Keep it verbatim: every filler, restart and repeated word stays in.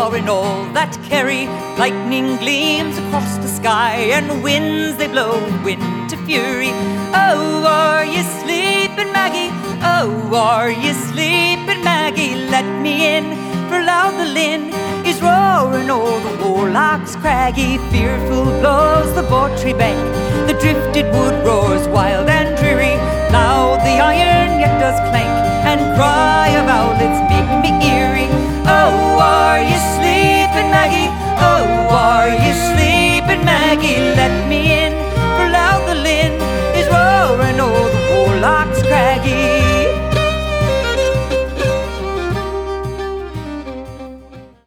roaring all that Kerry. Lightning gleams across the sky, and winds they blow into fury. Oh, are you sleeping, Maggie? Oh, are you sleeping, Maggie? Let me in, for loud the Lynn is roaring o'er the Warloch's craggy. Fearful blows the Bawtry bank, the drifted wood roars wild and dreary. Loud the iron yet does clank, and cry of owlets make me eerie. Oh,